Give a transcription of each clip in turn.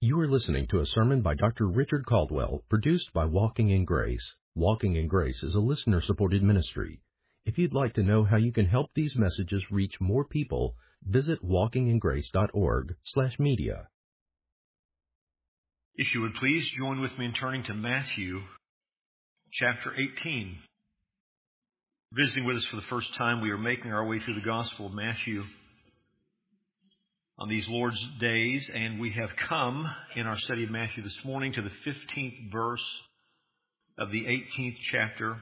You are listening to a sermon by Dr. Richard Caldwell, produced by Walking in Grace. Walking in Grace is a listener-supported ministry. If you'd like to know how you can help these messages reach more people, visit walkingingrace.org/media. If you would please join with me in turning to Matthew chapter 18. Visiting with us for the first time, we are making our way through the Gospel of Matthew on these Lord's days, and we have come in our study of Matthew this morning to the 15th verse of the 18th chapter.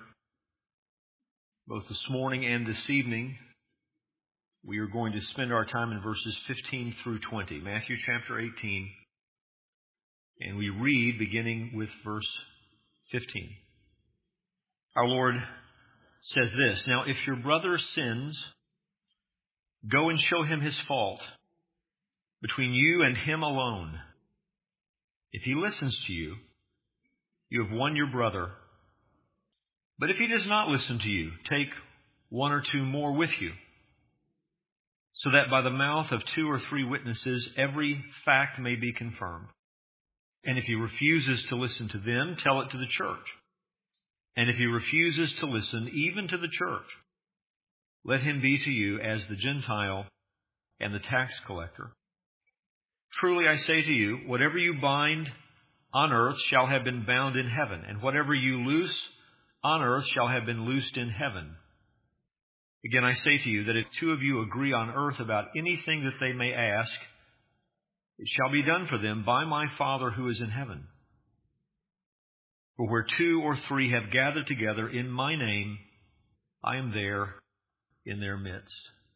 Both this morning and this evening, we are going to spend our time in verses 15 through 20. Matthew chapter 18, and we read beginning with verse 15. Our Lord says this, "Now if your brother sins, go and show him his fault between you and him alone. If he listens to you, you have won your brother. But if he does not listen to you, take one or two more with you, so that by the mouth of two or three witnesses every fact may be confirmed. And if he refuses to listen to them, tell it to the church. And if he refuses to listen even to the church, let him be to you as the Gentile and the tax collector. Truly I say to you, whatever you bind on earth shall have been bound in heaven, and whatever you loose on earth shall have been loosed in heaven. Again, I say to you that if two of you agree on earth about anything that they may ask, it shall be done for them by my Father who is in heaven. For where two or three have gathered together in my name, I am there in their midst."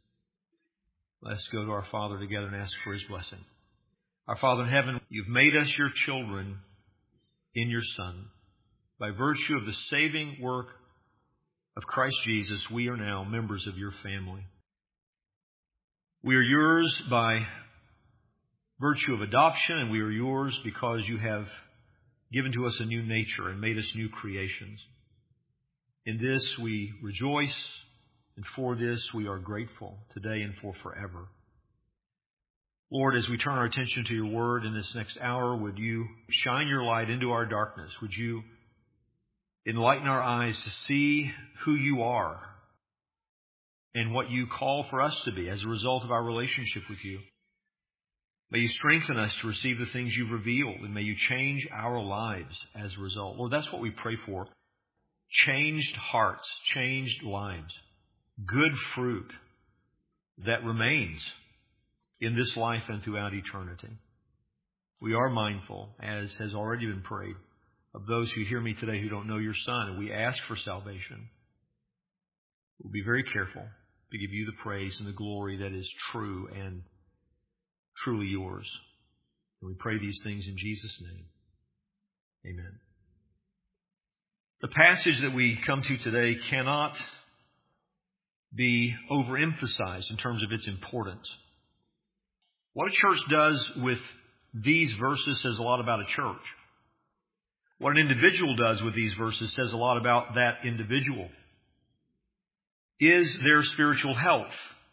Let's go to our Father together and ask for His blessing. Our Father in heaven, you've made us your children in your Son. By virtue of the saving work of Christ Jesus, we are now members of your family. We are yours by virtue of adoption, and we are yours because you have given to us a new nature and made us new creations. In this we rejoice, and for this we are grateful today and for forever. Lord, as we turn our attention to your word in this next hour, would you shine your light into our darkness? Would you enlighten our eyes to see who you are and what you call for us to be as a result of our relationship with you? May you strengthen us to receive the things you've revealed, and may you change our lives as a result. Lord, that's what we pray for. Changed hearts, changed lives, good fruit that remains in this life and throughout eternity. We are mindful, as has already been prayed, of those who hear me today who don't know your Son, and we ask for salvation. We'll be very careful to give you the praise and the glory that is true and truly yours. And we pray these things in Jesus' name. Amen. The passage that we come to today cannot be overemphasized in terms of its importance. What a church does with these verses says a lot about a church. What an individual does with these verses says a lot about that individual. Is there spiritual health?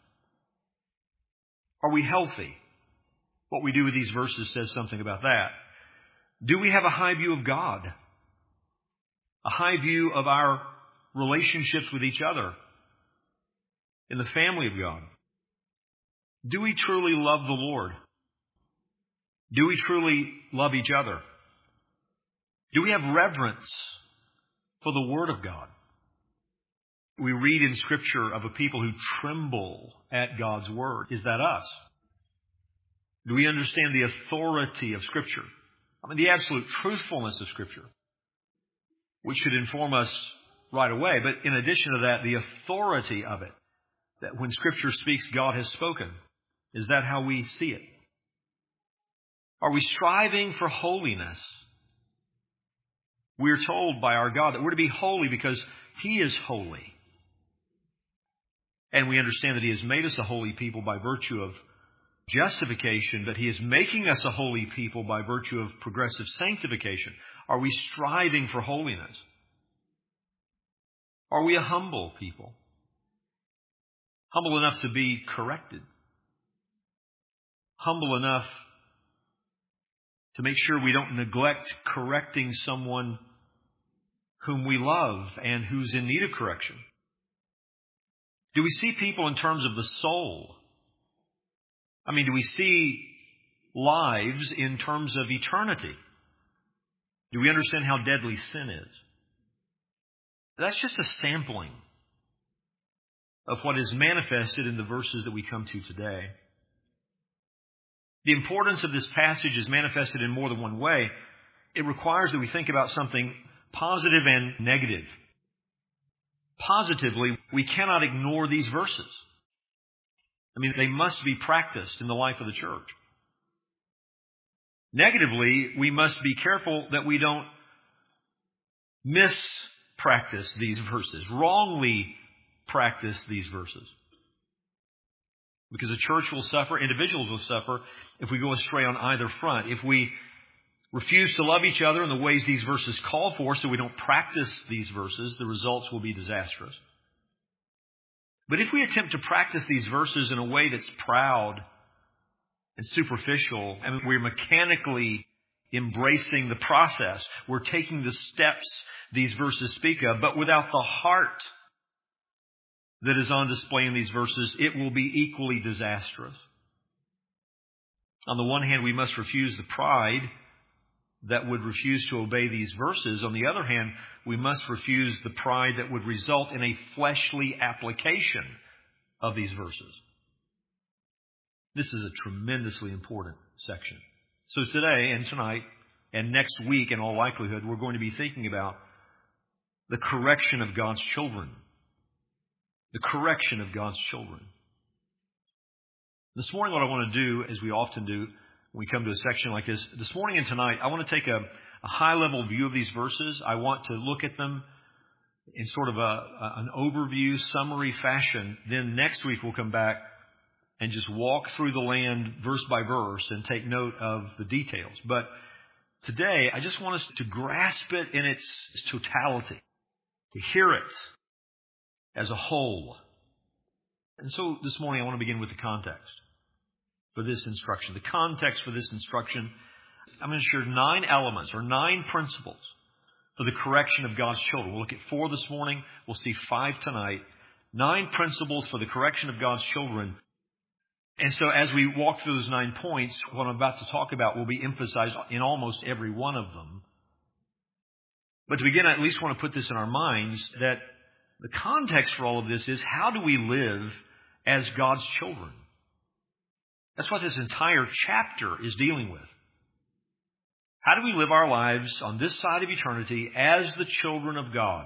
Are we healthy? What we do with these verses says something about that. Do we have a high view of God? A high view of our relationships with each other in the family of God? Do we truly love the Lord? Do we truly love each other? Do we have reverence for the Word of God? We read in Scripture of a people who tremble at God's Word. Is that us? Do we understand the authority of Scripture? The absolute truthfulness of Scripture, which should inform us right away. But in addition to that, the authority of it, that when Scripture speaks, God has spoken. Is that how we see it? Are we striving for holiness? We are told by our God that we're to be holy because He is holy. And we understand that He has made us a holy people by virtue of justification, but He is making us a holy people by virtue of progressive sanctification. Are we striving for holiness? Are we a humble people? Humble enough to be corrected? Humble enough to make sure we don't neglect correcting someone whom we love and who's in need of correction? Do we see people in terms of the soul? I mean, do we see lives in terms of eternity? Do we understand how deadly sin is? That's just a sampling of what is manifested in the verses that we come to today. The importance of this passage is manifested in more than one way. It requires that we think about something positive and negative. Positively, we cannot ignore these verses. I mean, they must be practiced in the life of the church. Negatively, we must be careful that we don't mispractice these verses, wrongly practice these verses. Because the church will suffer, individuals will suffer, if we go astray on either front. If we refuse to love each other in the ways these verses call for, so we don't practice these verses, the results will be disastrous. But if we attempt to practice these verses in a way that's proud and superficial, and we're mechanically embracing the process, we're taking the steps these verses speak of, but without the heart that is on display in these verses, it will be equally disastrous. On the one hand, we must refuse the pride that would refuse to obey these verses. On the other hand, we must refuse the pride that would result in a fleshly application of these verses. This is a tremendously important section. So today and tonight and next week, in all likelihood, we're going to be thinking about the correction of God's children. The correction of God's children. This morning, what I want to do, as we often do when we come to a section like this morning and tonight, I want to take a high-level view of these verses. I want to look at them in sort of an overview, summary fashion. Then next week, we'll come back and just walk through the land verse by verse and take note of the details. But today, I just want us to grasp it in its totality, to hear it as a whole. And so this morning I want to begin with the context for this instruction. The context for this instruction, I'm going to share 9 elements or 9 principles for the correction of God's children. We'll look at 4 this morning. We'll see 5 tonight. 9 principles for the correction of God's children. And so as we walk through those 9 points, what I'm about to talk about will be emphasized in almost every one of them. But to begin, I at least want to put this in our minds that the context for all of this is, how do we live as God's children? That's what this entire chapter is dealing with. How do we live our lives on this side of eternity as the children of God?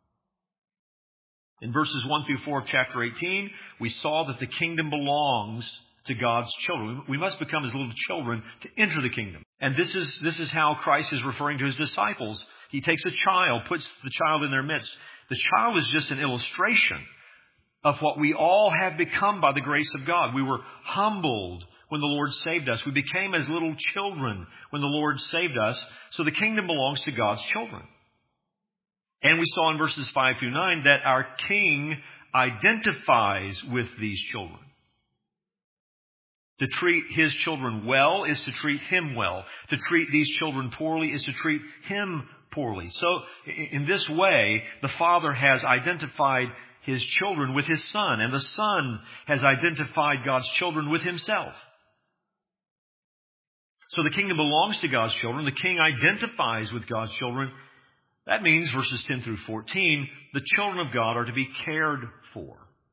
In verses 1 through 4 of chapter 18, we saw that the kingdom belongs to God's children. We must become as little children to enter the kingdom. And this is how Christ is referring to his disciples. He takes a child, puts the child in their midst. The child is just an illustration of what we all have become by the grace of God. We were humbled when the Lord saved us. We became as little children when the Lord saved us. So the kingdom belongs to God's children. And we saw in verses 5 through 9 that our King identifies with these children. To treat his children well is to treat him well. To treat these children poorly is to treat him poorly. So in this way, the Father has identified his children with his Son, and the Son has identified God's children with himself. So the kingdom belongs to God's children. The King identifies with God's children. That means, verses 10 through 14, the children of God are to be cared for.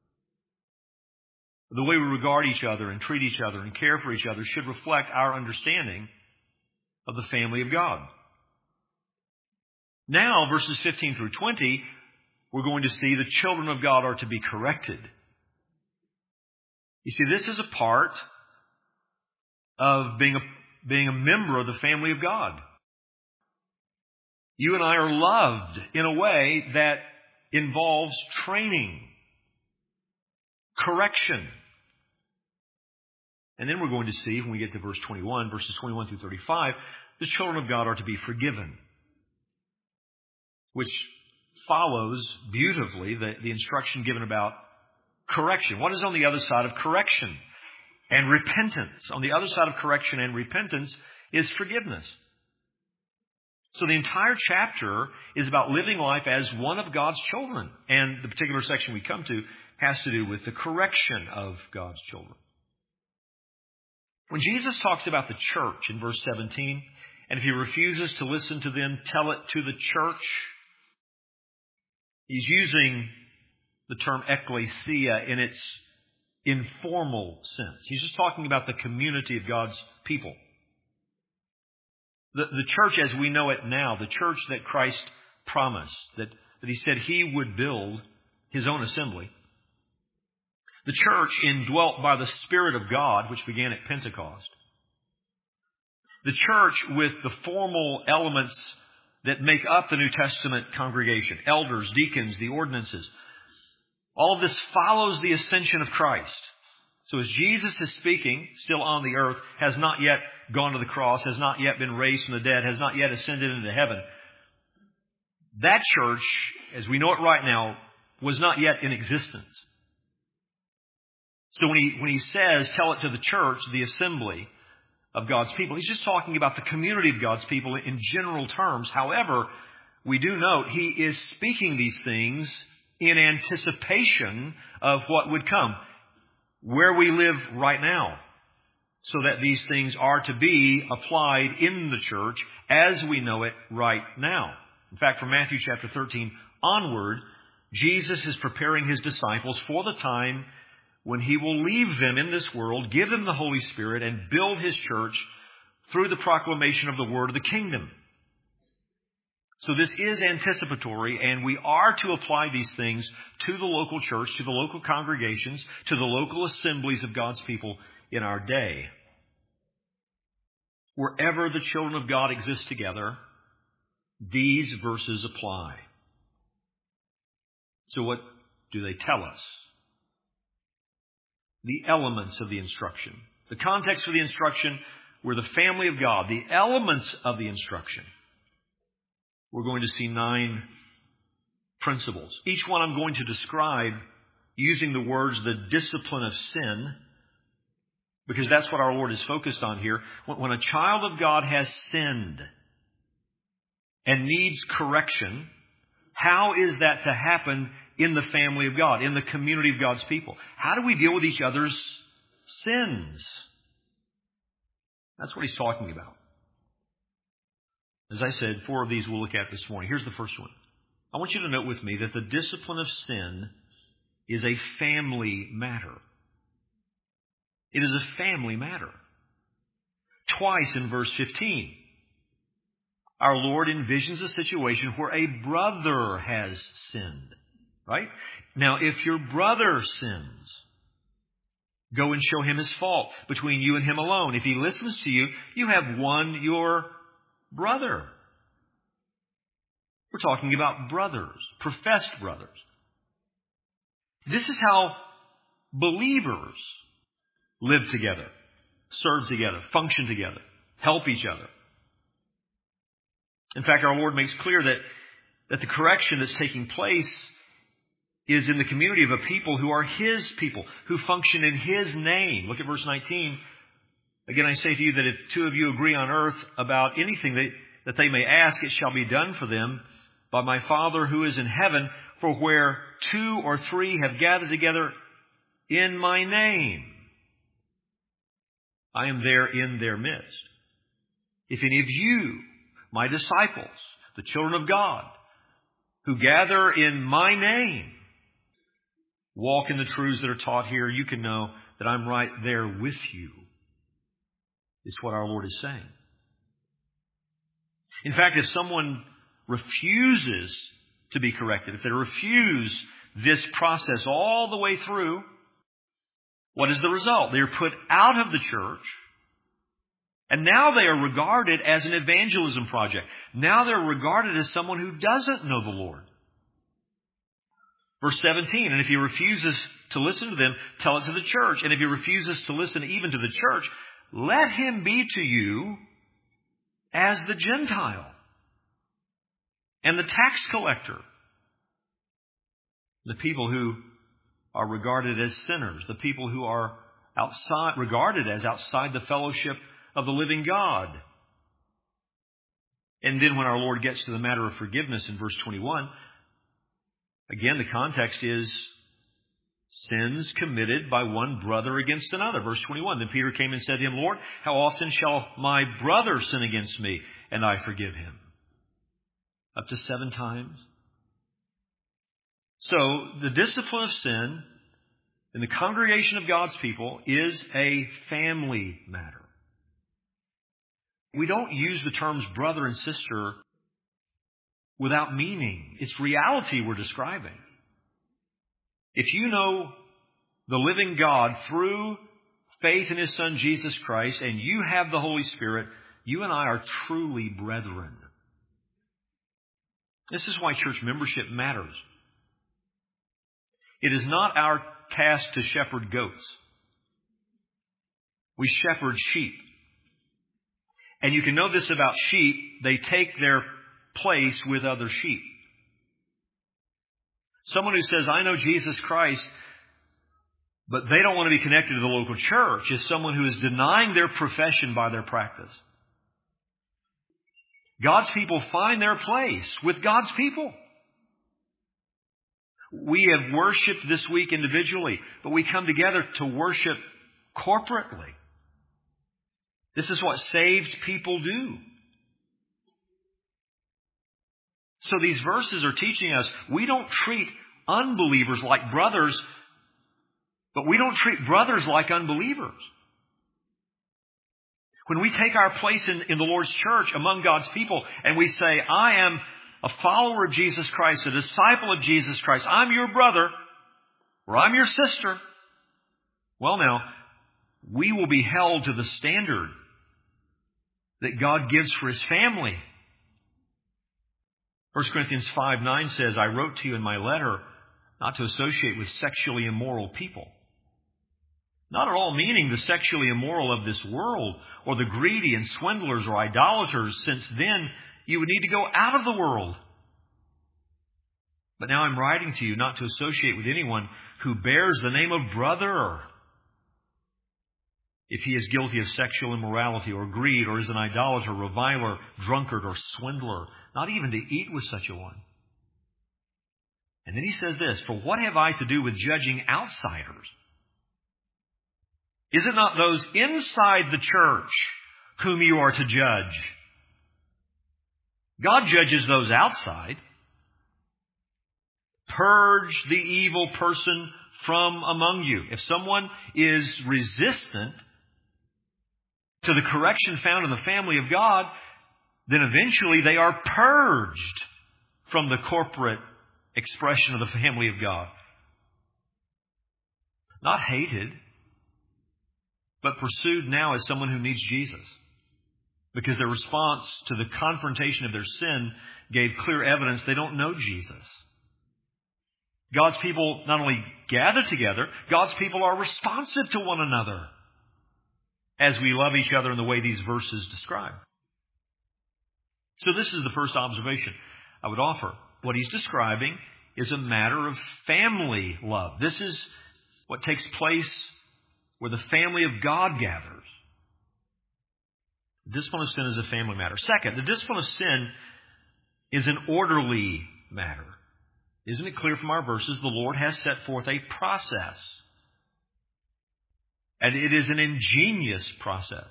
The way we regard each other and treat each other and care for each other should reflect our understanding of the family of God. Now, verses 15 through 20, we're going to see the children of God are to be corrected. You see, this is a part of being a member of the family of God. You and I are loved in a way that involves training, correction. And then we're going to see, when we get to verse 21, verses 21 through 35, the children of God are to be forgiven, which follows beautifully the instruction given about correction. What is on the other side of correction and repentance? On the other side of correction and repentance is forgiveness. So the entire chapter is about living life as one of God's children. And the particular section we come to has to do with the correction of God's children. When Jesus talks about the church in verse 17, and if he refuses to listen to them, tell it to the church, he's using the term ecclesia in its informal sense. He's just talking about the community of God's people. The church as we know it now, the church that Christ promised, that he said he would build his own assembly. The church indwelt by the Spirit of God, which began at Pentecost. The church with the formal elements that make up the New Testament congregation, elders, deacons, the ordinances. All of this follows the ascension of Christ. So as Jesus is speaking, still on the earth, has not yet gone to the cross, has not yet been raised from the dead, has not yet ascended into heaven, that church, as we know it right now, was not yet in existence. So when he says, tell it to the church, the assembly of God's people, he's just talking about the community of God's people in general terms. However, we do note he is speaking these things in anticipation of what would come, where we live right now, so that these things are to be applied in the church as we know it right now. In fact, from Matthew chapter 13 onward, Jesus is preparing his disciples for the time when he will leave them in this world, give them the Holy Spirit, and build his church through the proclamation of the word of the kingdom. So this is anticipatory, and we are to apply these things to the local church, to the local congregations, to the local assemblies of God's people in our day. Wherever the children of God exist together, these verses apply. So what do they tell us? The elements of the instruction. The context for the instruction, we're the family of God. The elements of the instruction. We're going to see 9 principles. Each one I'm going to describe using the words, the discipline of sin, because that's what our Lord is focused on here. When a child of God has sinned and needs correction, how is that to happen in the family of God, in the community of God's people? How do we deal with each other's sins? That's what he's talking about. As I said, 4 of these we'll look at this morning. Here's the first one. I want you to note with me that the discipline of sin is a family matter. It is a family matter. Twice in verse 15, our Lord envisions a situation where a brother has sinned. Right? Now, if your brother sins, go and show him his fault between you and him alone. If he listens to you, you have won your brother. We're talking about brothers, professed brothers. This is how believers live together, serve together, function together, help each other. In fact, our Lord makes clear that the correction that's taking place is in the community of a people who are his people, who function in his name. Look at verse 19. Again, I say to you that if 2 of you agree on earth about anything that they may ask, it shall be done for them by my Father who is in heaven. For where 2 or 3 have gathered together in my name, I am there in their midst. If any of you, my disciples, the children of God, who gather in my name, walk in the truths that are taught here, you can know that I'm right there with you, is what our Lord is saying. In fact, if someone refuses to be corrected, if they refuse this process all the way through, what is the result? They are put out of the church, and now they are regarded as an evangelism project. Now they're regarded as someone who doesn't know the Lord. Verse 17, and if he refuses to listen to them, tell it to the church. And if he refuses to listen even to the church, let him be to you as the Gentile and the tax collector, the people who are regarded as sinners, the people who are regarded as outside the fellowship of the living God. And then when our Lord gets to the matter of forgiveness in verse 21, again, the context is sins committed by one brother against another. Verse 21, then Peter came and said to him, Lord, how often shall my brother sin against me, and I forgive him? Up to 7 times. So the discipline of sin in the congregation of God's people is a family matter. We don't use the terms brother and sister without meaning. It's reality we're describing. If you know the living God through faith in His Son Jesus Christ, and you have the Holy Spirit, you and I are truly brethren. This is why church membership matters. It is not our task to shepherd goats. We shepherd sheep. And you can know this about sheep, they take their place with other sheep. Someone who says, I know Jesus Christ, but they don't want to be connected to the local church, is someone who is denying their profession by their practice. God's people find their place with God's people. We have worshiped this week individually, but we come together to worship corporately. This is what saved people do. So these verses are teaching us we don't treat unbelievers like brothers, but we don't treat brothers like unbelievers. When we take our place in the Lord's church among God's people and we say, I am a follower of Jesus Christ, a disciple of Jesus Christ, I'm your brother, or I'm your sister, well now, we will be held to the standard that God gives for His family. 1 Corinthians 5:9 says, I wrote to you in my letter not to associate with sexually immoral people. Not at all meaning the sexually immoral of this world, or the greedy and swindlers or idolaters, since then you would need to go out of the world. But now I'm writing to you not to associate with anyone who bears the name of brother, if he is guilty of sexual immorality or greed, or is an idolater, reviler, drunkard, or swindler, not even to eat with such a one. And then he says this, for what have I to do with judging outsiders? Is it not those inside the church whom you are to judge? God judges those outside. Purge the evil person from among you. If someone is resistant to the correction found in the family of God, then eventually they are purged from the corporate expression of the family of God. Not hated, but pursued now as someone who needs Jesus. Because their response to the confrontation of their sin gave clear evidence they don't know Jesus. God's people not only gather together, God's people are responsive to one another as we love each other in the way these verses describe. So this is the first observation I would offer. What he's describing is a matter of family love. This is what takes place where the family of God gathers. The discipline of sin is a family matter. Second, the discipline of sin is an orderly matter. Isn't it clear from our verses? The Lord has set forth a process. And it is an ingenious process.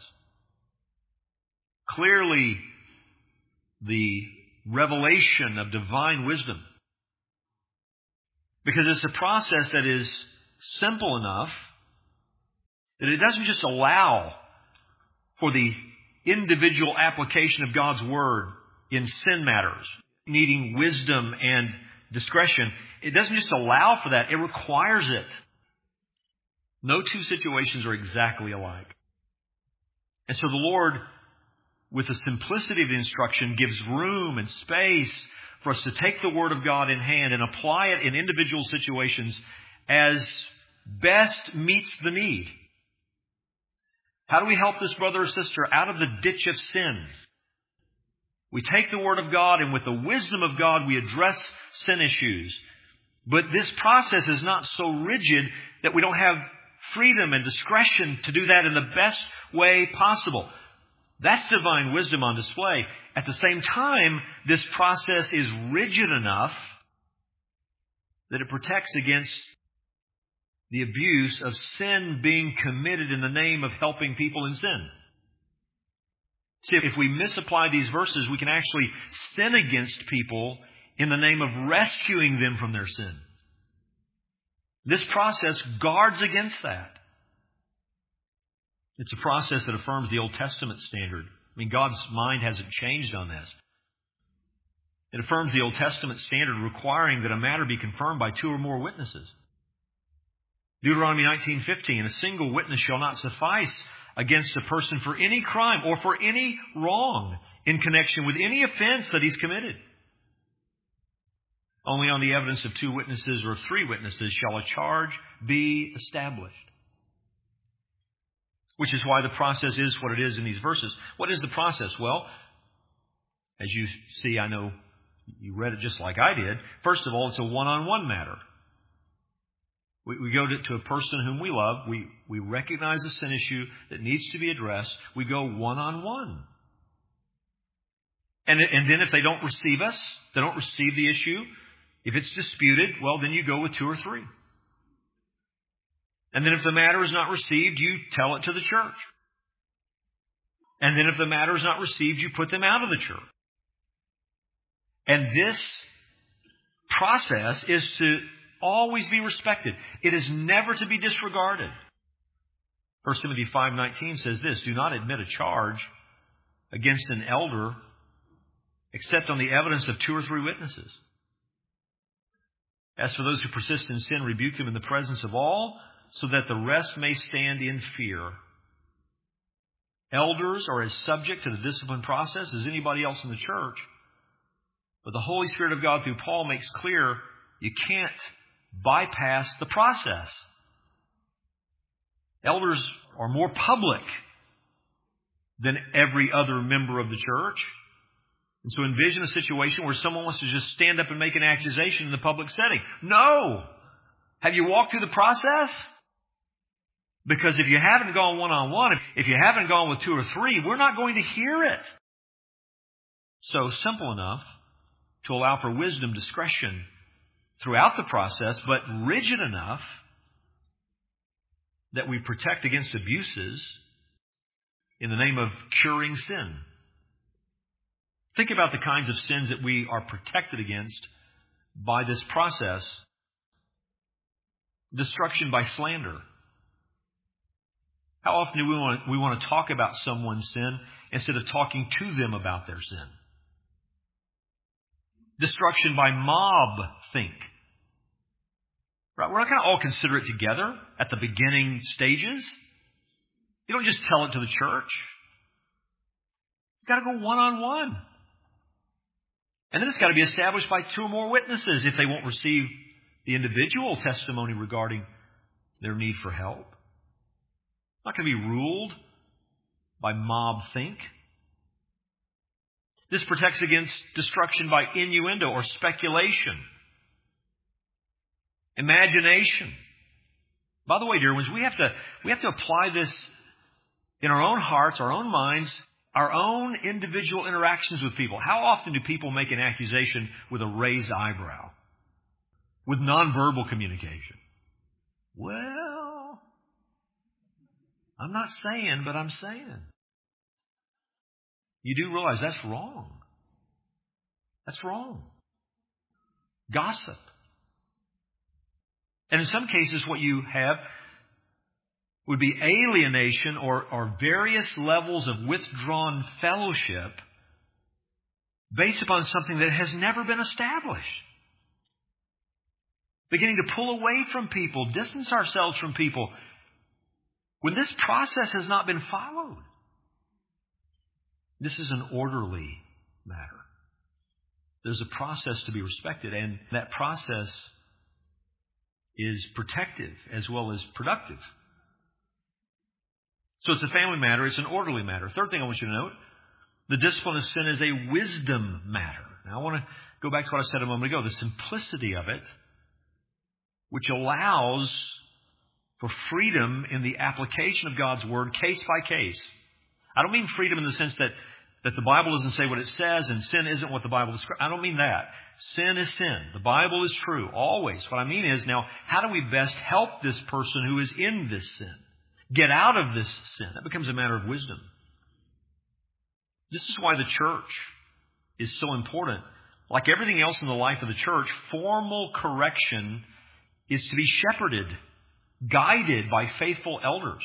Clearly, the revelation of divine wisdom. Because it's a process that is simple enough that it doesn't just allow for the individual application of God's Word in sin matters, needing wisdom and discretion. It doesn't just allow for that, it requires it. No two situations are exactly alike. And so the Lord, with the simplicity of the instruction, gives room and space for us to take the Word of God in hand and apply it in individual situations as best meets the need. How do we help this brother or sister out of the ditch of sin? We take the Word of God, and with the wisdom of God, we address sin issues. But this process is not so rigid that we don't have freedom and discretion to do that in the best way possible. That's divine wisdom on display. At the same time, this process is rigid enough that it protects against the abuse of sin being committed in the name of helping people in sin. See, if we misapply these verses, we can actually sin against people in the name of rescuing them from their sin. This process guards against that. It's a process that affirms the Old Testament standard. I mean, God's mind hasn't changed on this. It affirms the Old Testament standard requiring that a matter be confirmed by 2 or more witnesses. Deuteronomy 19:15, a single witness shall not suffice against a person for any crime or for any wrong in connection with any offense that he's committed. Only on the evidence of 2 witnesses or 3 witnesses shall a charge be established. Which is why the process is what it is in these verses. What is the process? Well, as you see, I know you read it just like I did. First of all, it's a one-on-one matter. We go to a person whom we love. We recognize a sin issue that needs to be addressed. We go one-on-one. And then if they don't receive us, they don't receive the issue, if it's disputed, well, then you go with 2 or 3. And then if the matter is not received, you tell it to the church. And then if the matter is not received, you put them out of the church. And this process is to always be respected. It is never to be disregarded. 1 Timothy 5:19 says this, do not admit a charge against an elder except on the evidence of 2 or 3 witnesses. As for those who persist in sin, rebuke them in the presence of all, so that the rest may stand in fear. Elders are as subject to the discipline process as anybody else in the church. But the Holy Spirit of God through Paul makes clear you can't bypass the process. Elders are more public than every other member of the church. And so envision a situation where someone wants to just stand up and make an accusation in the public setting. No! Have you walked through the process? Because if you haven't gone one-on-one, if you haven't gone with 2 or 3, we're not going to hear it. So simple enough to allow for wisdom, discretion throughout the process, but rigid enough that we protect against abuses in the name of curing sin. Think about the kinds of sins that we are protected against by this process. Destruction by slander. How often do we want to talk about someone's sin instead of talking to them about their sin? Destruction by mob think. Right? We're not going to all consider it together at the beginning stages. You don't just tell it to the church. You've got to go one-on-one. And then it's got to be established by 2 or more witnesses if they won't receive the individual testimony regarding their need for help. Not going to be ruled by mob think. This protects against destruction by innuendo or speculation. Imagination. By the way, dear ones, we have to apply this in our own hearts, our own minds, our own individual interactions with people. How often do people make an accusation with a raised eyebrow? With nonverbal communication? Well, I'm not saying, but I'm saying. You do realize that's wrong. That's wrong. Gossip. And in some cases, what you have would be alienation or various levels of withdrawn fellowship based upon something that has never been established. Beginning to pull away from people, distance ourselves from people, when this process has not been followed. This is an orderly matter. There's a process to be respected, and that process is protective as well as productive. So it's a family matter. It's an orderly matter. Third thing I want you to note, the discipline of sin is a wisdom matter. Now I want to go back to what I said a moment ago, the simplicity of it, which allows for freedom in the application of God's Word case by case. I don't mean freedom in the sense that the Bible doesn't say what it says and sin isn't what the Bible describes. I don't mean that. Sin is sin. The Bible is true, always. What I mean is, now, how do we best help this person who is in this sin get out of this sin? That becomes a matter of wisdom. This is why the church is so important. Like everything else in the life of the church, formal correction is to be shepherded, guided by faithful elders.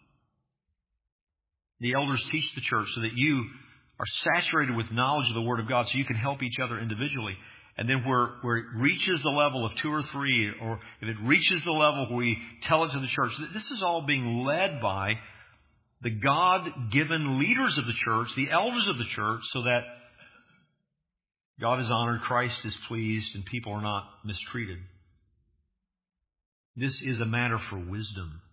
The elders teach the church so that you are saturated with knowledge of the Word of God so you can help each other individually. And then where it reaches the level of 2 or 3, or if it reaches the level where we tell it to the church, this is all being led by the God-given leaders of the church, the elders of the church, so that God is honored, Christ is pleased, and people are not mistreated. This is a matter for wisdom.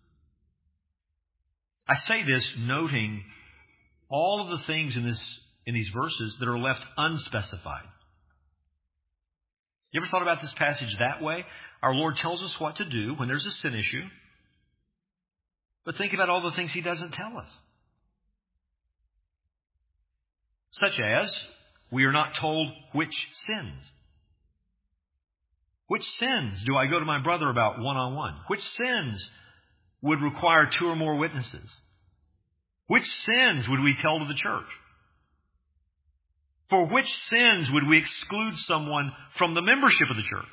I say this noting all of the things in these verses that are left unspecified. You ever thought about this passage that way? Our Lord tells us what to do when there's a sin issue. But think about all the things He doesn't tell us. Such as, we are not told which sins. Which sins do I go to my brother about one-on-one? Which sins would require 2 or more witnesses? Which sins would we tell to the church? For which sins would we exclude someone from the membership of the church?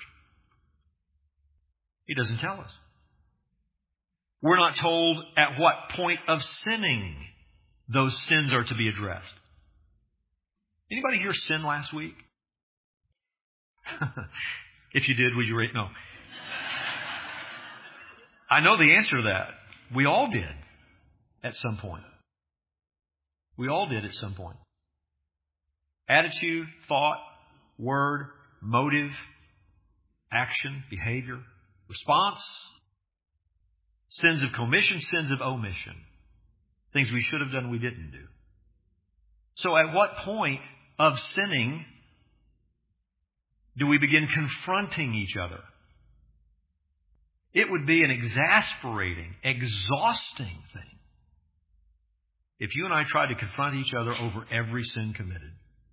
He doesn't tell us. We're not told at what point of sinning those sins are to be addressed. Anybody here sin last week? If you did, would you rate? No. I know the answer to that. We all did at some point. We all did at some point. Attitude, thought, word, motive, action, behavior, response, sins of commission, sins of omission, things we should have done we didn't do. So at what point of sinning do we begin confronting each other? It would be an exasperating, exhausting thing if you and I tried to confront each other over every sin committed.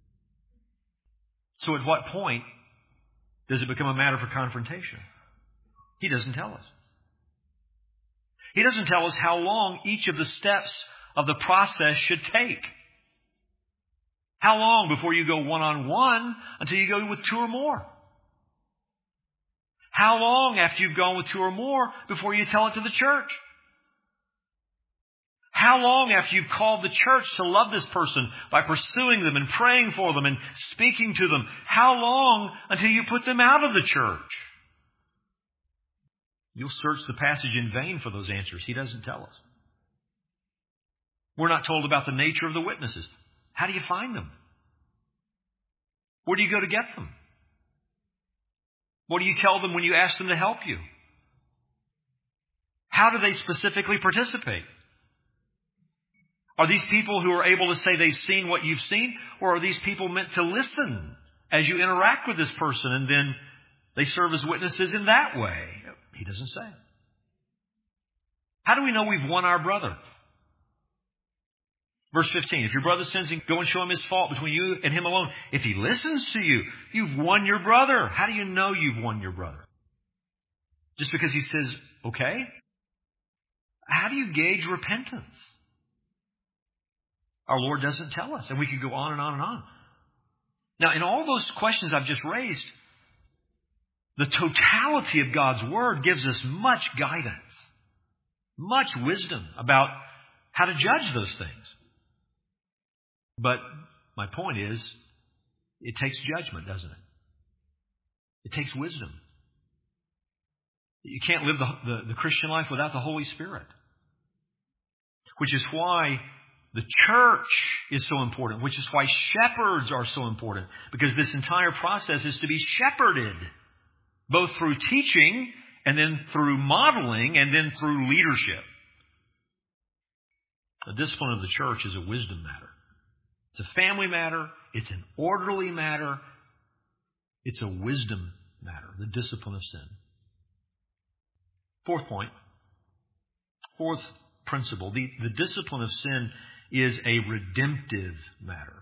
So at what point does it become a matter for confrontation? He doesn't tell us. He doesn't tell us how long each of the steps of the process should take. How long before you go one-on-one until you go with 2 or more? How long after you've gone with 2 or more before you tell it to the church? How long after you've called the church to love this person by pursuing them and praying for them and speaking to them? How long until you put them out of the church? You'll search the passage in vain for those answers. He doesn't tell us. We're not told about the nature of the witnesses. How do you find them? Where do you go to get them? What do you tell them when you ask them to help you? How do they specifically participate? Are these people who are able to say they've seen what you've seen, or are these people meant to listen as you interact with this person and then they serve as witnesses in that way? He doesn't say. How do we know we've won our brother? Verse 15, if your brother sins, go and show him his fault between you and him alone. If he listens to you, you've won your brother. How do you know you've won your brother? Just because he says, okay? How do you gauge repentance? Our Lord doesn't tell us, and we could go on and on and on. Now, in all those questions I've just raised, the totality of God's Word gives us much guidance, much wisdom about how to judge those things. But my point is, it takes judgment, doesn't it? It takes wisdom. You can't live the Christian life without the Holy Spirit. Which is why the church is so important. Which is why shepherds are so important. Because this entire process is to be shepherded. Both through teaching, and then through modeling, and then through leadership. The discipline of the church is a wisdom matter. It's a family matter. It's an orderly matter. It's a wisdom matter. The discipline of sin. Fourth point. Fourth principle. The discipline of sin is a redemptive matter.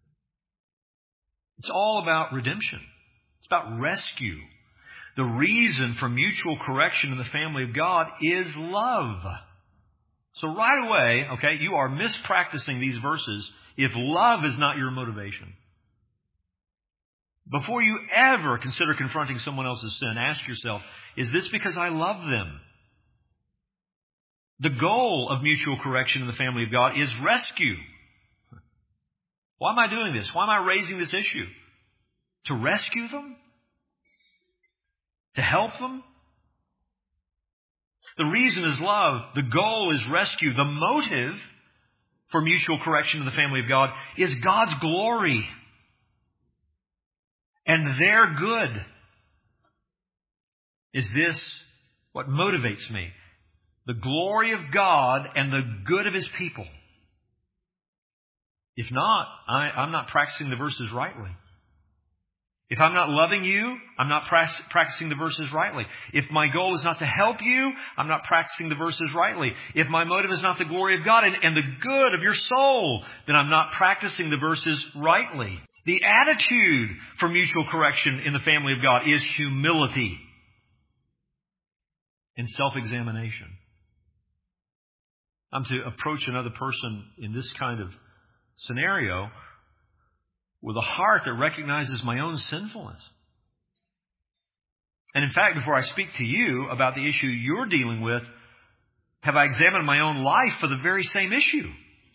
It's all about redemption. It's about rescue. The reason for mutual correction in the family of God is love. So right away, okay, you are mispracticing these verses if love is not your motivation. Before you ever consider confronting someone else's sin, ask yourself, is this because I love them? The goal of mutual correction in the family of God is rescue. Why am I doing this? Why am I raising this issue? To rescue them? To help them? The reason is love. The goal is rescue. The motive for mutual correction in the family of God is God's glory and their good. Is this what motivates me? The glory of God and the good of His people. If not, I'm not practicing the verses rightly. If I'm not loving you, I'm not practicing the verses rightly. If my goal is not to help you, I'm not practicing the verses rightly. If my motive is not the glory of God and the good of your soul, then I'm not practicing the verses rightly. The attitude for mutual correction in the family of God is humility and self-examination. I'm to approach another person in this kind of scenario with a heart that recognizes my own sinfulness. And in fact, before I speak to you about the issue you're dealing with, have I examined my own life for the very same issue?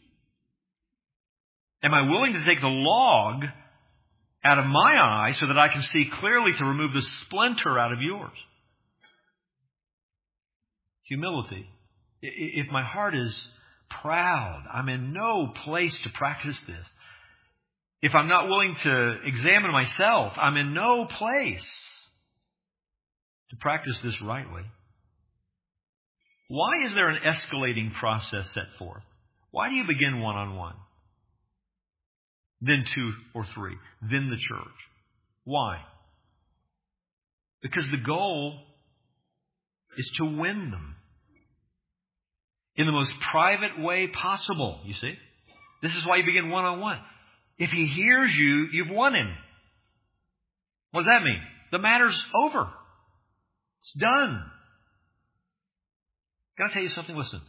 Am I willing to take the log out of my eye so that I can see clearly to remove the splinter out of yours? Humility. If my heart is proud, I'm in no place to practice this. If I'm not willing to examine myself, I'm in no place to practice this rightly. Why is there an escalating process set forth? Why do you begin one-on-one? Then 2 or 3, then the church. Why? Because the goal is to win them in the most private way possible, you see. This is why you begin one-on-one. If he hears you, you've won him. What does that mean? The matter's over. It's done. Can I tell you something? Listen.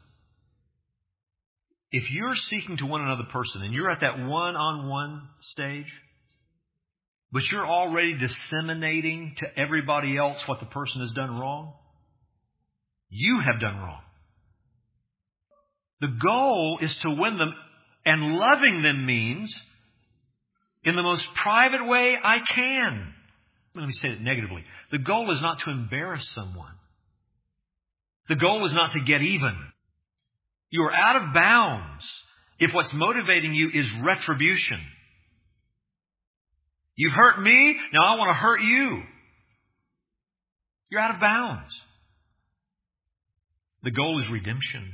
If you're seeking to win another person and you're at that one-on-one stage, but you're already disseminating to everybody else what the person has done wrong, you have done wrong. The goal is to win them, and loving them means in the most private way I can. Let me say it negatively. The goal is not to embarrass someone. The goal is not to get even. You are out of bounds if what's motivating you is retribution. You've hurt me, now I want to hurt you. You're out of bounds. The goal is redemption.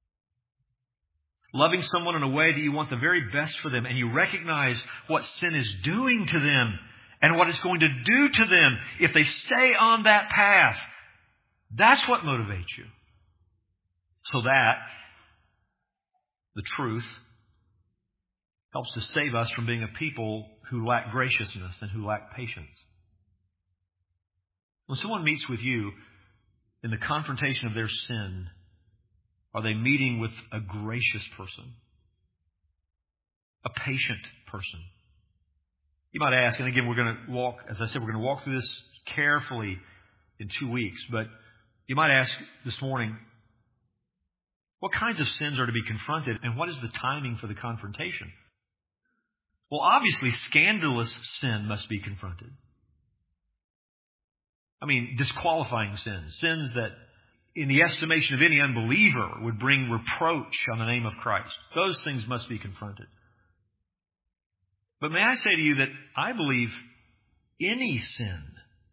Loving someone in a way that you want the very best for them, and you recognize what sin is doing to them and what it's going to do to them if they stay on that path. That's what motivates you. So that the truth helps to save us from being a people who lack graciousness and who lack patience. When someone meets with you in the confrontation of their sin, are they meeting with a gracious person? A patient person? You might ask, and again, we're going to walk, as I said, we're going to walk through this carefully in 2 weeks, but you might ask this morning, what kinds of sins are to be confronted, and what is the timing for the confrontation? Well, obviously, scandalous sin must be confronted. I mean, disqualifying sins, sins that in the estimation of any unbeliever would bring reproach on the name of Christ. Those things must be confronted. But may I say to you that I believe any sin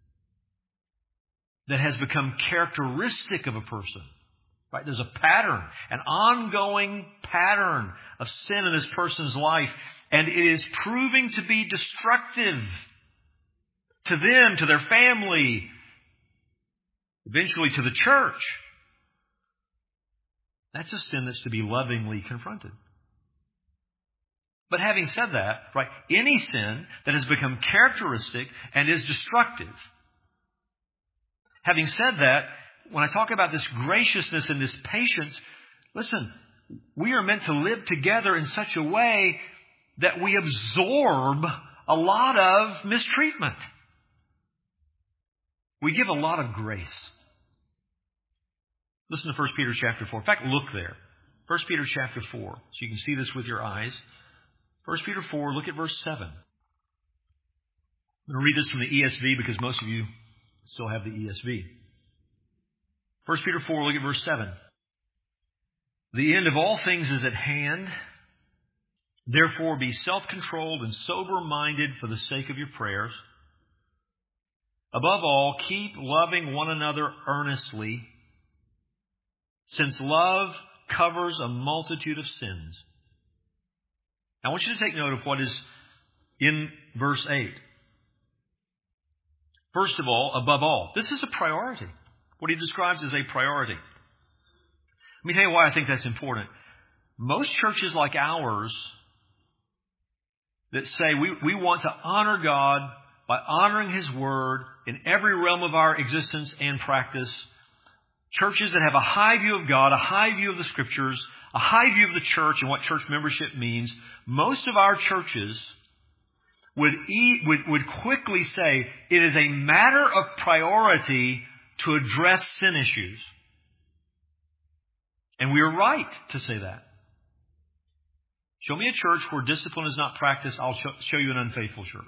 that has become characteristic of a person, right? There's a pattern, an ongoing pattern of sin in this person's life, and it is proving to be destructive to them, to their family, eventually to the church. That's a sin that's to be lovingly confronted. But having said that, right, any sin that has become characteristic and is destructive. Having said that, when I talk about this graciousness and this patience, listen, we are meant to live together in such a way that we absorb a lot of mistreatment. We give a lot of grace. Listen to 1 Peter chapter 4. In fact, look there. 1 Peter chapter 4. So you can see this with your eyes. 1 Peter 4, look at verse 7. I'm going to read this from the ESV because most of you still have the ESV. 1 Peter 4, look at verse 7. The end of all things is at hand. Therefore, be self-controlled and sober-minded for the sake of your prayers. Above all, keep loving one another earnestly, since love covers a multitude of sins. Now, I want you to take note of what is in verse 8. First of all, above all, this is a priority. What he describes as a priority. Let me tell you why I think that's important. Most churches like ours that say we want to honor God by honoring His Word in every realm of our existence and practice, churches that have a high view of God, a high view of the Scriptures, a high view of the church and what church membership means, most of our churches would quickly say it is a matter of priority to address sin issues. And we are right to say that. Show me a church where discipline is not practiced, I'll show you an unfaithful church.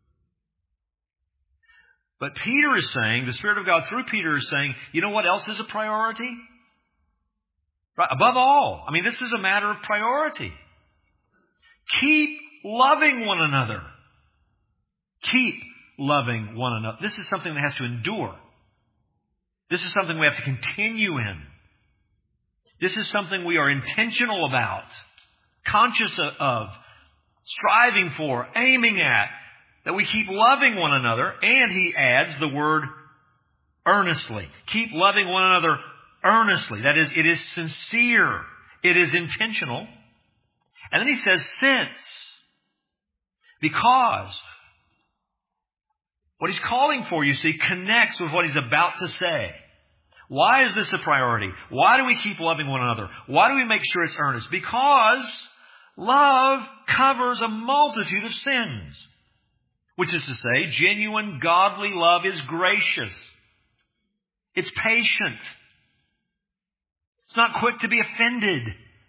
But Peter is saying, the Spirit of God through Peter is saying, you know what else is a priority? Right, above all, I mean, this is a matter of priority. Keep loving one another. Keep loving one another. This is something that has to endure. This is something we have to continue in. This is something we are intentional about, conscious of, striving for, aiming at, that we keep loving one another. And he adds the word earnestly. Keep loving one another earnestly. That is, it is sincere. It is intentional. And then he says since. Because. What he's calling for, you see, connects with what he's about to say. Why is this a priority? Why do we keep loving one another? Why do we make sure it's earnest? Because love covers a multitude of sins. Which is to say, genuine godly love is gracious. It's patient. It's not quick to be offended.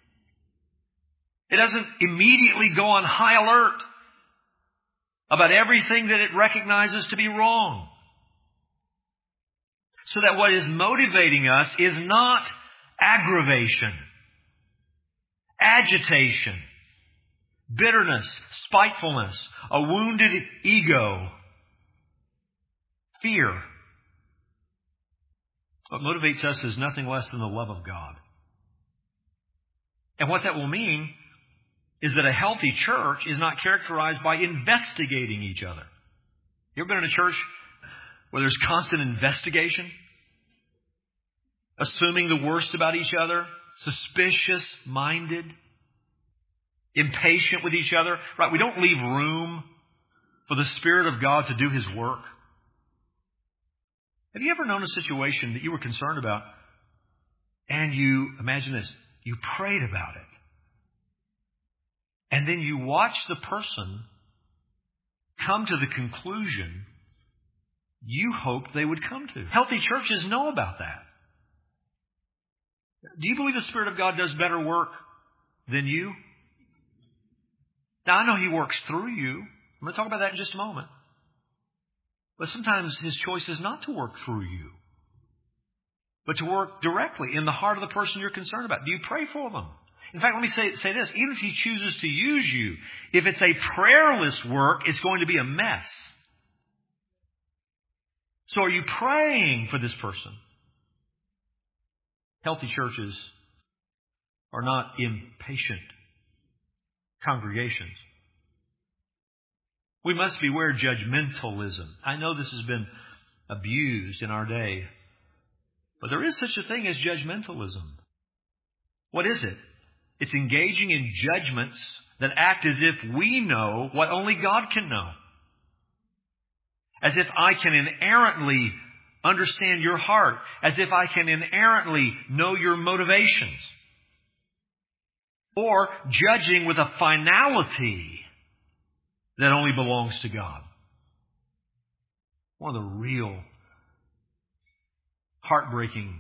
It doesn't immediately go on high alert about everything that it recognizes to be wrong. So that what is motivating us is not aggravation, agitation, bitterness, spitefulness, a wounded ego, fear. What motivates us is nothing less than the love of God. And what that will mean is that a healthy church is not characterized by investigating each other. You ever been in a church where there's constant investigation? Assuming the worst about each other? Suspicious-minded? Impatient with each other? Right, we don't leave room for the Spirit of God to do His work. Have you ever known a situation that you were concerned about and you, imagine this, you prayed about it. And then you watch the person come to the conclusion you hoped they would come to. Healthy churches know about that. Do you believe the Spirit of God does better work than you? Now, I know He works through you. I'm going to talk about that in just a moment. But sometimes His choice is not to work through you, but to work directly in the heart of the person you're concerned about. Do you pray for them? In fact, let me say this. Even if He chooses to use you, if it's a prayerless work, it's going to be a mess. So are you praying for this person? Healthy churches are not impatient congregations. We must beware judgmentalism. I know this has been abused in our day, but there is such a thing as judgmentalism. What is it? It's engaging in judgments that act as if we know what only God can know. As if I can inerrantly understand your heart. As if I can inerrantly know your motivations. Or judging with a finality that only belongs to God. One of the real heartbreaking,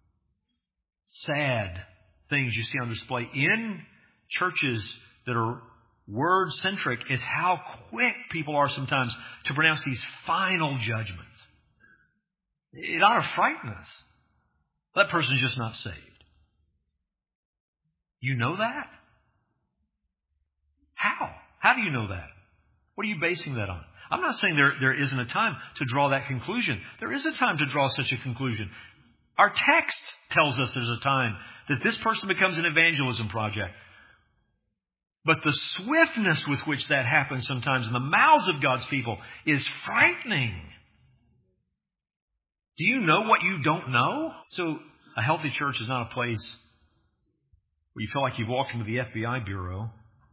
sad things you see on display in churches that are word-centric is how quick people are sometimes to pronounce these final judgments. It ought to frighten us. That person's just not saved. You know that? How? How do you know that? What are you basing that on? I'm not saying there isn't a time to draw that conclusion. There is a time to draw such a conclusion. Our text tells us there's a time that this person becomes an evangelism project. But the swiftness with which that happens sometimes in the mouths of God's people is frightening. Do you know what you don't know? So a healthy church is not a place where you feel like you've walked into the FBI bureau,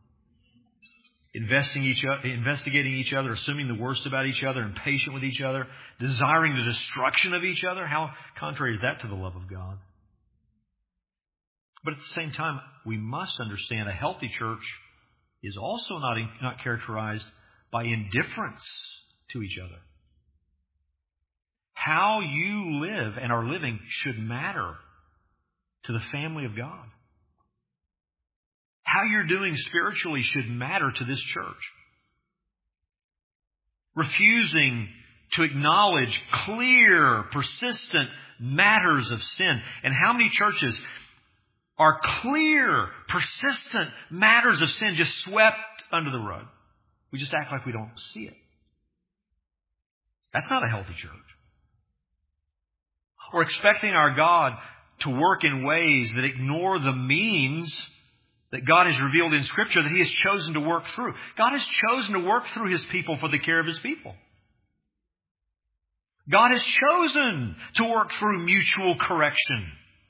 investigating each other, assuming the worst about each other, impatient with each other, desiring the destruction of each other. How contrary is that to the love of God? But at the same time, we must understand a healthy church is also not characterized by indifference to each other. How you live and are living should matter to the family of God. How you're doing spiritually should matter to this church. Refusing to acknowledge clear, persistent matters of sin. And how many churches are clear, persistent matters of sin just swept under the rug? We just act like we don't see it. That's not a healthy church. We're expecting our God to work in ways that ignore the means that God has revealed in Scripture that He has chosen to work through. God has chosen to work through His people for the care of His people. God has chosen to work through mutual correction.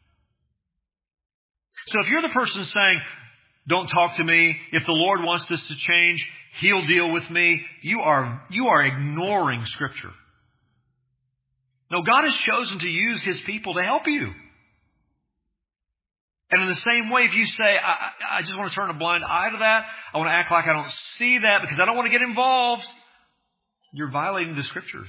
So if you're the person saying, don't talk to me, if the Lord wants this to change, He'll deal with me, you are ignoring Scripture. No, God has chosen to use His people to help you. And in the same way, if you say, I just want to turn a blind eye to that, I want to act like I don't see that because I don't want to get involved, you're violating the Scriptures.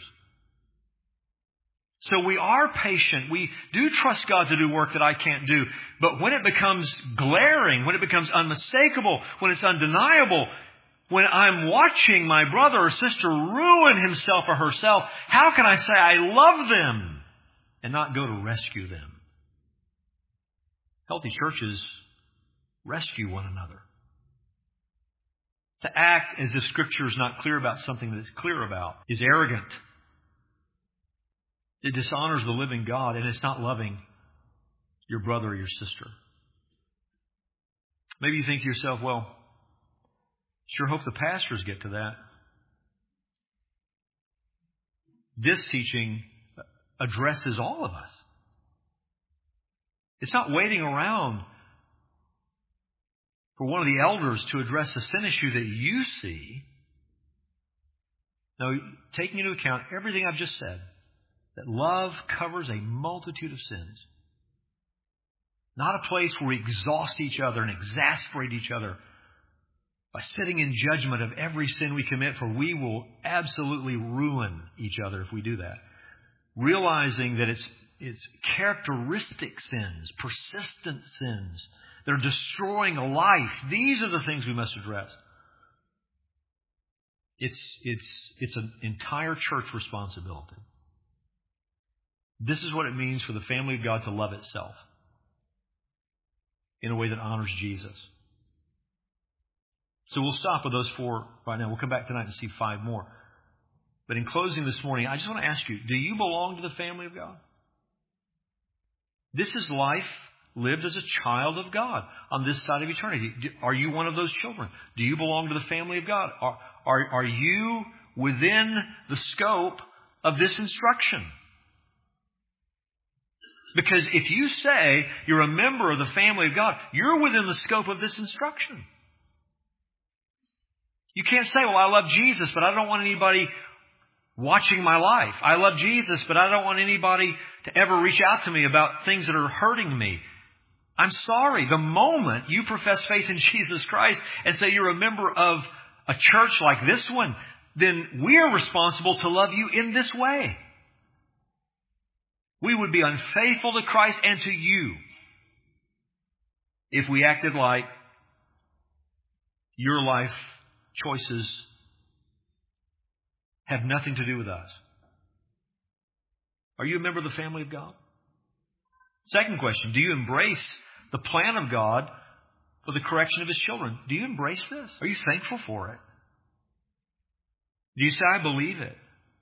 So we are patient. We do trust God to do work that I can't do. But when it becomes glaring, when it becomes unmistakable, when it's undeniable, when I'm watching my brother or sister ruin himself or herself, how can I say I love them and not go to rescue them? Healthy churches rescue one another. To act as if Scripture is not clear about something that it's clear about is arrogant. It dishonors the living God, and it's not loving your brother or your sister. Maybe you think to yourself, well, sure hope the pastors get to that. This teaching addresses all of us. It's not waiting around for one of the elders to address a sin issue that you see. Now, taking into account everything I've just said, that love covers a multitude of sins. Not a place where we exhaust each other and exasperate each other by sitting in judgment of every sin we commit, for we will absolutely ruin each other if we do that. Realizing that it's characteristic sins, persistent sins that are destroying a life. These are the things we must address. It's an entire church responsibility. This is what it means for the family of God to love itself in a way that honors Jesus. So we'll stop with those 4 right now. We'll come back tonight and see 5 more. But in closing this morning, I just want to ask you, do you belong to the family of God? This is life lived as a child of God on this side of eternity. Are you one of those children? Do you belong to the family of God? Are you within the scope of this instruction? Because if you say you're a member of the family of God, you're within the scope of this instruction. You can't say, well, I love Jesus, but I don't want anybody watching my life. I love Jesus, but I don't want anybody to ever reach out to me about things that are hurting me. I'm sorry. The moment you profess faith in Jesus Christ and say you're a member of a church like this one, then we are responsible to love you in this way. We would be unfaithful to Christ and to you if we acted like your life choices have nothing to do with us. Are you a member of the family of God? Second question, do you embrace the plan of God for the correction of His children? Do you embrace this? Are you thankful for it? Do you say, I believe it?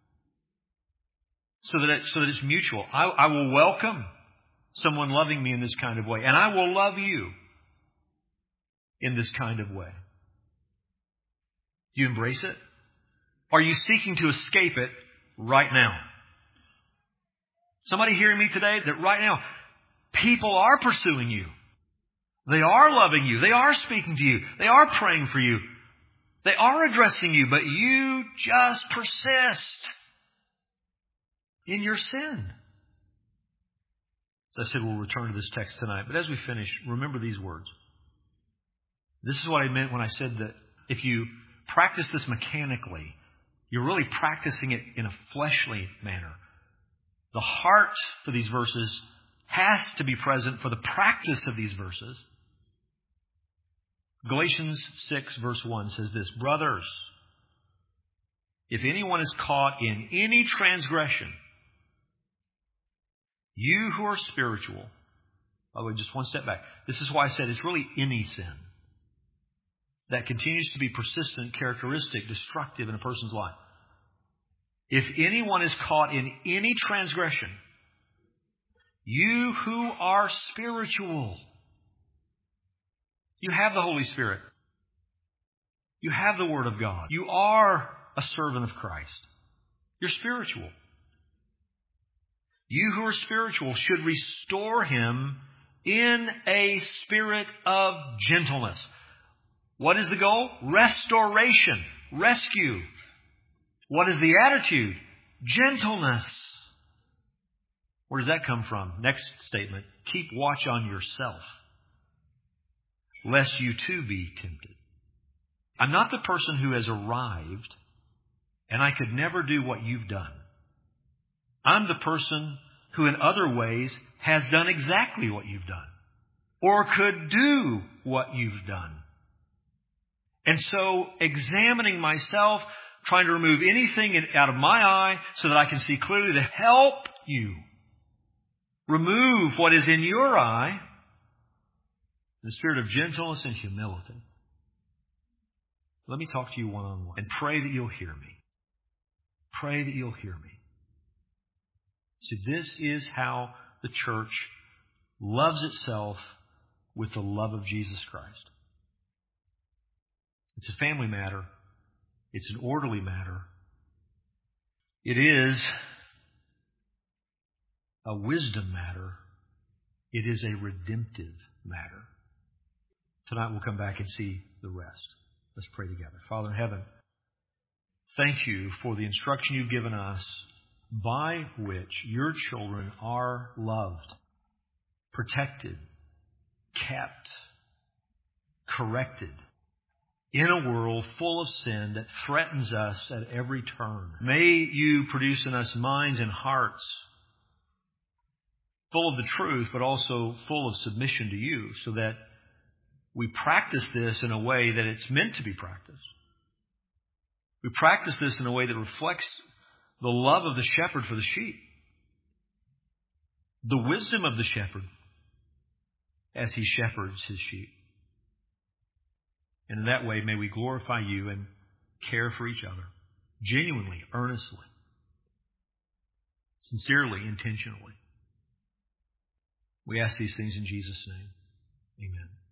So that it's mutual. I will welcome someone loving me in this kind of way. And I will love you in this kind of way. Do you embrace it? Are you seeking to escape it right now? Somebody hearing me today that right now, people are pursuing you. They are loving you. They are speaking to you. They are praying for you. They are addressing you, but you just persist in your sin. As I said, we'll return to this text tonight. But as we finish, remember these words. This is what I meant when I said that if you practice this mechanically, you're really practicing it in a fleshly manner. The heart for these verses has to be present for the practice of these verses. Galatians 6 verse 1 says this, brothers, if anyone is caught in any transgression, you who are spiritual, by the way, just one step back. This is why I said it's really any sin that continues to be persistent, characteristic, destructive in a person's life. If anyone is caught in any transgression, you who are spiritual, you have the Holy Spirit. You have the Word of God. You are a servant of Christ. You're spiritual. You who are spiritual should restore him in a spirit of gentleness. What is the goal? Restoration. Rescue. What is the attitude? Gentleness. Where does that come from? Next statement. Keep watch on yourself, lest you too be tempted. I'm not the person who has arrived and I could never do what you've done. I'm the person who in other ways has done exactly what you've done or could do what you've done. And so examining myself, trying to remove anything out of my eye so that I can see clearly to help you remove what is in your eye in the spirit of gentleness and humility. Let me talk to you one-on-one and pray that you'll hear me. Pray that you'll hear me. See, this is how the church loves itself with the love of Jesus Christ. It's a family matter. It's an orderly matter. It is a wisdom matter. It is a redemptive matter. Tonight we'll come back and see the rest. Let's pray together. Father in heaven, thank you for the instruction you've given us by which your children are loved, protected, kept, corrected in a world full of sin that threatens us at every turn. May you produce in us minds and hearts full of the truth, but also full of submission to you, so that we practice this in a way that it's meant to be practiced. We practice this in a way that reflects the love of the shepherd for the sheep, the wisdom of the shepherd as he shepherds his sheep. And in that way, may we glorify you and care for each other, genuinely, earnestly, sincerely, intentionally. We ask these things in Jesus' name. Amen.